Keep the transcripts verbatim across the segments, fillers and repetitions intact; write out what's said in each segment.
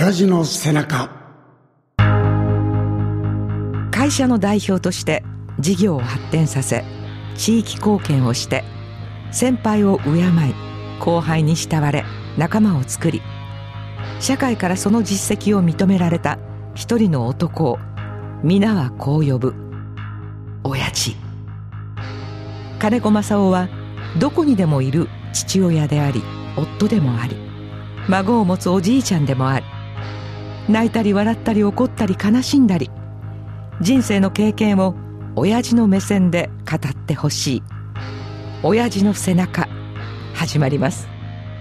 親父の背中。 会社の代表として事業を発展させ、地域貢献をして、先輩を敬い後輩に慕われ仲間を作り、社会からその実績を認められた一人の男を皆はこう呼ぶ、親父。金子正夫はどこにでもいる父親であり、夫でもあり、孫を持つおじいちゃんでもあり、泣いたり笑ったり怒ったり悲しんだり、人生の経験を親父の目線で語ってほしい。親父の背中、始まります。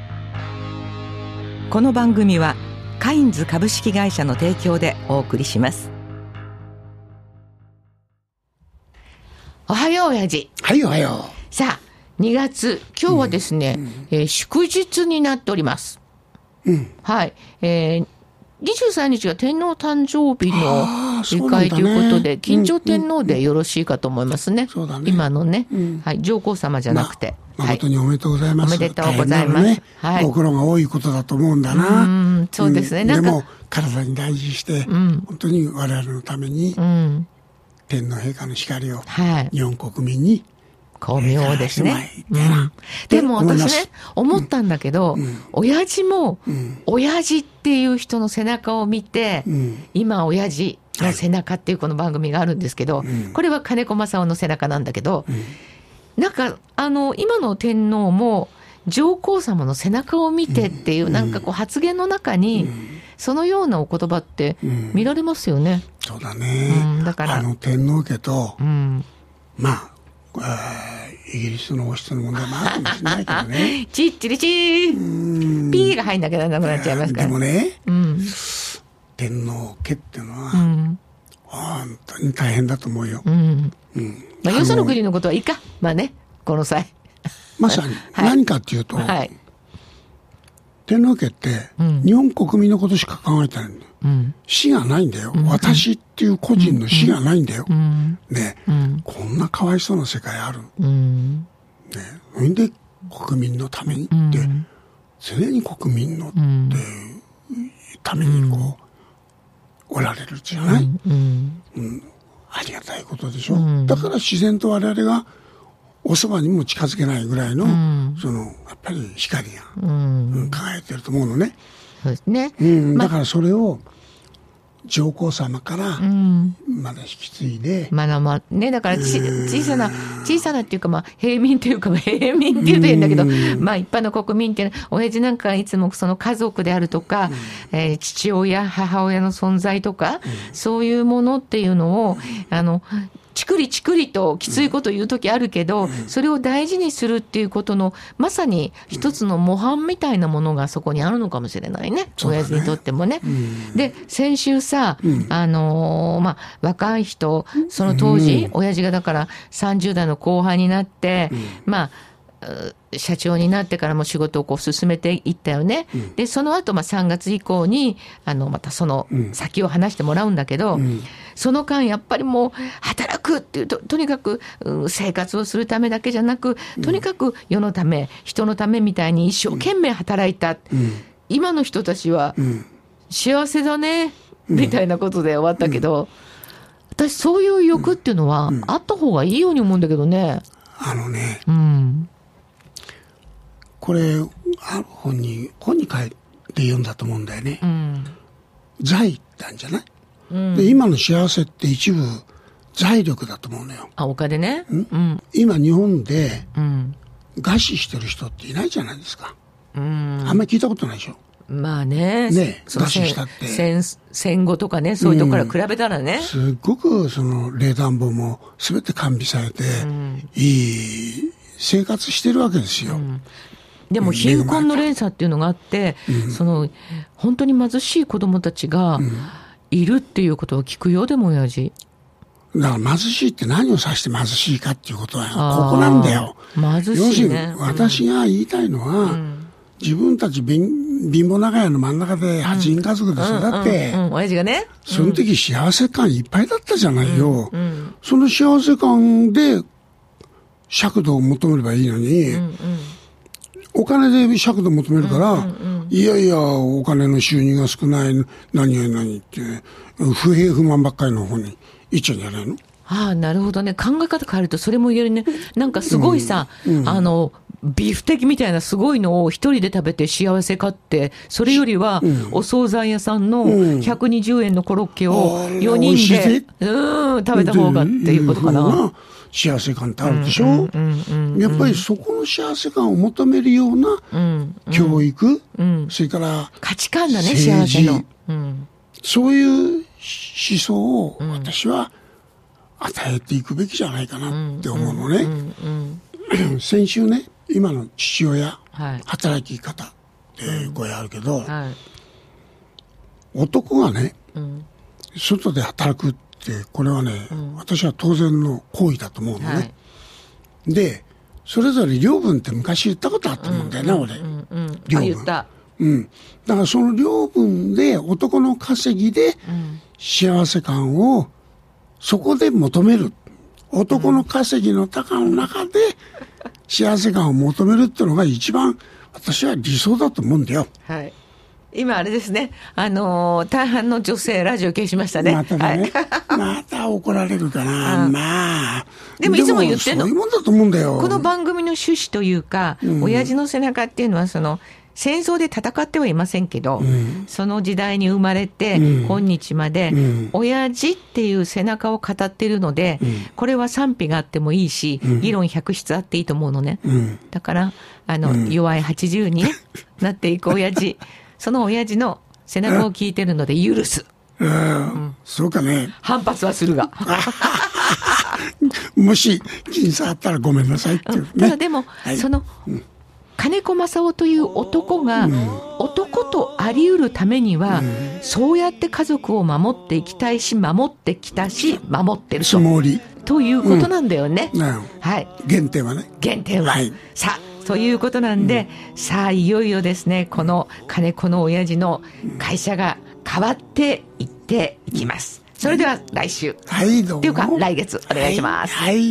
この番組はカインズ株式会社の提供でお送りします。 おはよう親父。 はい、おはよう。さあにがつ、今日はですね、うんうん、えー、祝日になっております、うん、はい、えーにじゅうさんにちが天皇誕生日の理解ということで、金城天皇でよろしいかと思いますね。 そうだね。 今のね、うん、はい、上皇様じゃなくて。 ま、誠におめでとうございます。 おめでとうございます。ね、 はい。ご苦労が多いことだと思うんだな。 うん、そうですね。 うん、 なんかでも、体に大事にして、うん、本当に我々のために、うん、天皇陛下の光を日本国民に、 巧妙ですね、うん、でも私ね思ったんだけど、うん、親父も、うん、親父っていう人の背中を見て、うん、今親父の背中っていうこの番組があるんですけど、はい、これは金子正夫の背中なんだけど、うん、なんかあの今の天皇も上皇様の背中を見てっていう、うん、なんかこう発言の中に、うん、そのようなお言葉って見られますよね、 うん、そうだね、うん、だからあの天皇家と、うん、まあイギリスの王室の問題もあるかもしれないけどねチッチリチーピーが入んなきゃなくなっちゃいますから。 でもね、うん、天皇家っていうのは、うん、本当に大変だと思うよ、うんうんまあ、よその国のことはいいか、まあね、この際まさに何かっていうと、はいはい、天皇家って日本国民のことしか考えてないんだよ、うん、死がないんだよ、うん、私っていう個人の死がないんだよ、うん、ね、うん、こんなかわいそうな世界ある、うん、ね、それで国民のためにって、うん、常に国民のっていうためにこう、うん、おられるじゃない、うんうん、ありがたいことでしょ、うん、だから自然と我々がおそばにも近づけないぐらいの、うん、そのやっぱり光が、うんうん、輝いてると思うのね。 そうですね、 うん、だからそれを上皇様からまだ引き継いで、 うん、まだまあね、だからち小さな小さなっていうか、まあ平民というか、平民っていうと変だけど、まあ一般の国民っていうのは親父なんかいつもその家族であるとか、うん、えー、父親母親の存在とか、うん、そういうものっていうのをあのチクリチクリときついこと言うときあるけど、うん、それを大事にするっていうことのまさに一つの模範みたいなものがそこにあるのかもしれないね、うん、親父にとってもね、うん、で先週さ、うん、あのー、まあ若い人その当時、うん、親父がだからさんじゅうだいの後半になって、うん、まあ社長になってからも仕事をこう進めていったよね、うん、でその後まあさんがつ以降にあのまたその先を話してもらうんだけど、うん、その間やっぱりもう働くっていう と, とにかく、うん、生活をするためだけじゃなく、とにかく世のため人のためみたいに一生懸命働いた、うん、今の人たちは幸せだね、うん、みたいなことで終わったけど、うん、私そういう欲っていうのはあった方がいいように思うんだけどね。 あのね、 うんこれある本に本に書いて読んだと思うんだよね、うん、財なんじゃない、うん、で今の幸せって一部財力だと思うのよ。 あ、お金ね、 うんうん、今日本で餓死してる人っていないじゃないですか、うん、あんまり聞いたことないでしょ。 まあね、 ね、餓死したって戦、戦後とかね、そういうところから比べたらね、うん、 すっごくその冷暖房も全て完備されて、うん、いい生活してるわけですよ、うん、 でも貧困の連鎖っていうのがあって、うん、その本当に貧しい子どもたちがいるっていうことを聞くよ。でも親父だから貧しいって何を指して貧しいかっていうことはここなんだよ。 貧しいね。 要するに私が言いたいのは、うん、自分たち貧乏長屋の真ん中ではちにん家族で育って、 うんうんうんうん、親父がね、 その時幸せ感いっぱいだったじゃないよ、うんうん、その幸せ感で尺度を求めればいいのに、うんうん、お金で尺度を求めるから、うんうんうん、 いやいやお金の収入が少ない何や何って不平不満ばっかりの方に行っちゃうんじゃないの。 ああ、なるほどね。考え方変えるとそれも言えるね。なんかすごいさ、うんうん、あのビーフテキみたいなすごいのを一人で食べて幸せかって、それよりはお惣菜屋さんのひゃくにじゅうえんのコロッケをよにんで、うん、食べた方がっていうことかな。 幸せ感ってあるでしょ、うんうんうんうん、やっぱりそこの幸せ感を求めるような教育、うんうん、それから価値観だね、幸せの、うん、 そういう思想を私は与えていくべきじゃないかなって思うのね、うんうんうん、先週ね今の父親、はい、働き方って声あるけど、うんはい、男がね、うん、外で働くってこれはね、うん、私は当然の行為だと思うのね、はい、でそれぞれ領分って昔言ったことあったもんだよね、うん、俺、うんうん、領分、あ、言った、うん、だからその領分で男の稼ぎで幸せ感をそこで求める、男の稼ぎの高の中で幸せ感を求めるっていうのが一番私は理想だと思うんだよ。 はい。今あれですね、あのー、大半の女性ラジオ消しましたね。 またね、はい、また怒られるかな。まあ。 でもいつも言ってるの。 そういうもんだと思うんだよ。 この番組の趣旨というか、うん、親父の背中っていうのはその戦争で戦ってはいませんけど、うん、その時代に生まれて、うん、今日まで、うん、親父っていう背中を語っているので、うん、これは賛否があってもいいし、うん、議論百出あっていいと思うのね、うん、だからあの、うん、弱いはちじゅうになっていく親父その親父の背中を聞いてるので許す、 うん、そうかね。 反発はするがもし気に障ったらごめんなさいっていう、ね、 ただでも、はい、その、うん金子正夫という男が男とあり得るためには、うん、そうやって家族を守っていきたいし守ってきたし守ってるとということなんだよね、うん、はい、 原点はね原点は、はい、さあということなんで、うん、さあいよいよですねこの金子の親父の会社が変わっていっていきます。それでは来週、 はい、どうもっていうか来月お願いします。 はい、はい。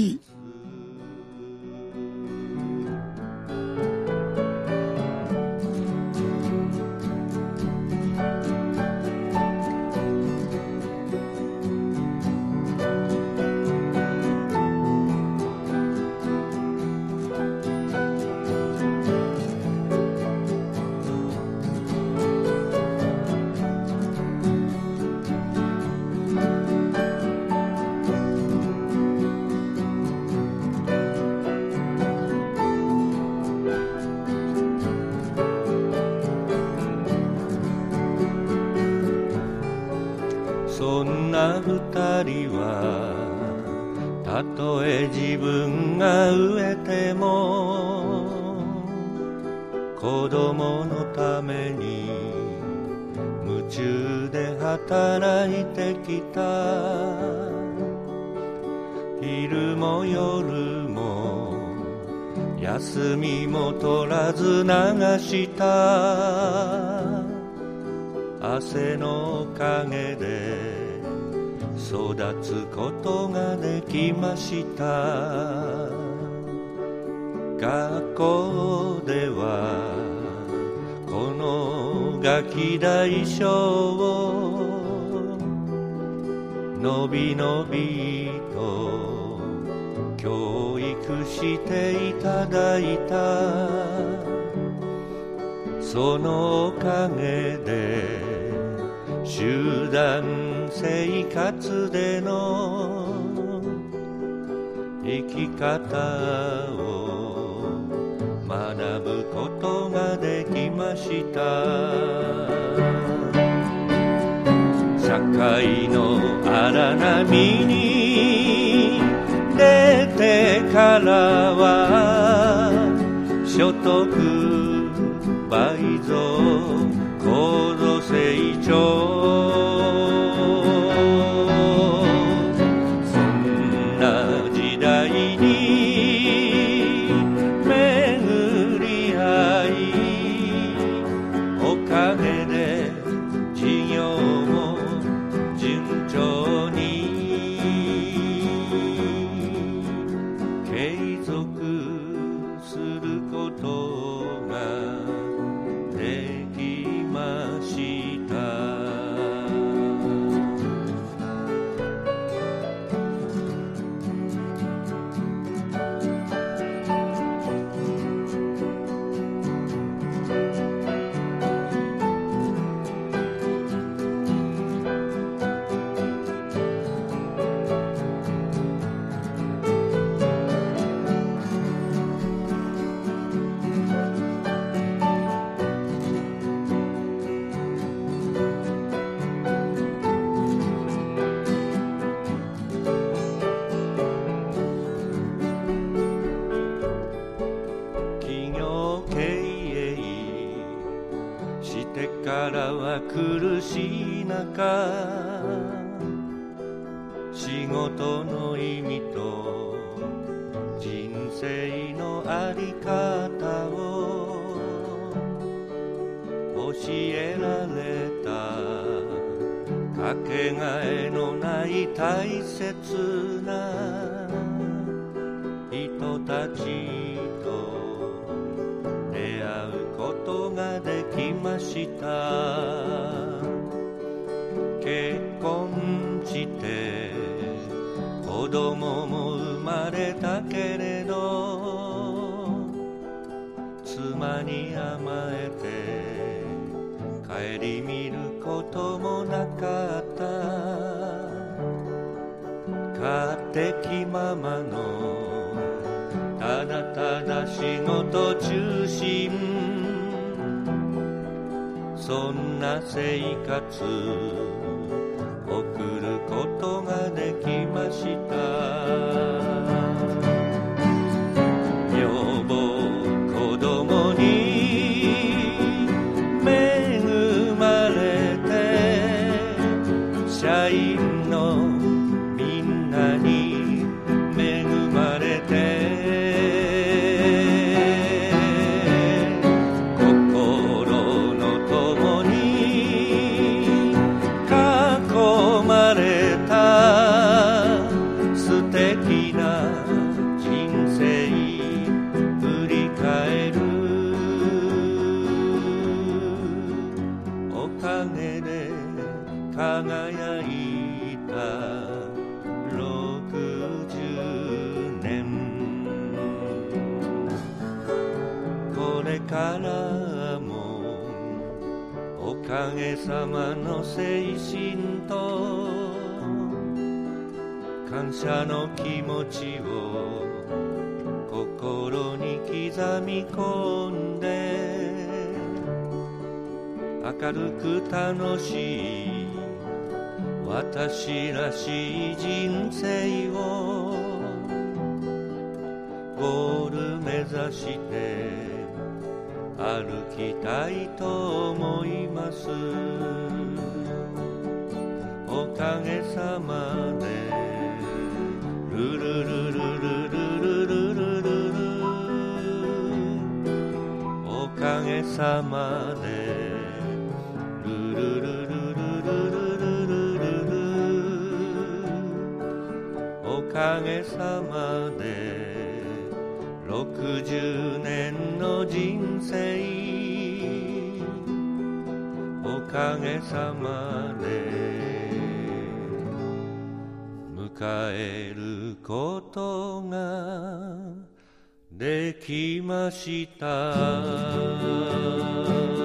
そんな二人はたとえ自分が飢えても子供のために夢中で働いてきた。昼も夜も休みも取らず流した汗のおかげで育つことができました。学校ではこのガキ大将をのびのびと教育していただいた。そのおかげで集団生活での生き方を学ぶことができました。社会の荒波に出てからは所得倍増高度成長、そんな時代に巡り合い、おかげで事業も順調に継続することができしい中、仕事の意味と人生のあり方を教えられた、かけがえのない大切な人たちと出会うことができました。結婚して子供も生まれたけれど、妻に甘えて顧みることもなかった。勝手気ままのただただ仕事中心、そんな生活送ることができました。女房子供に恵まれて、社員のみんなに恵まれて、心の友に囲まれた素敵な人生振り返る。おかげで輝いたろくじゅうねん、これからもおかげさまの精神と感謝の気持ちを心に刻み込んで、明るく楽しい私らしい人生をゴール目指して歩きたいと思います。おかげさまでルルルルルルルルルルル、おかげさまでルルルルルルルルルル、おかげさまでろくじゅうねんの人生、おかげさまで迎えることができました。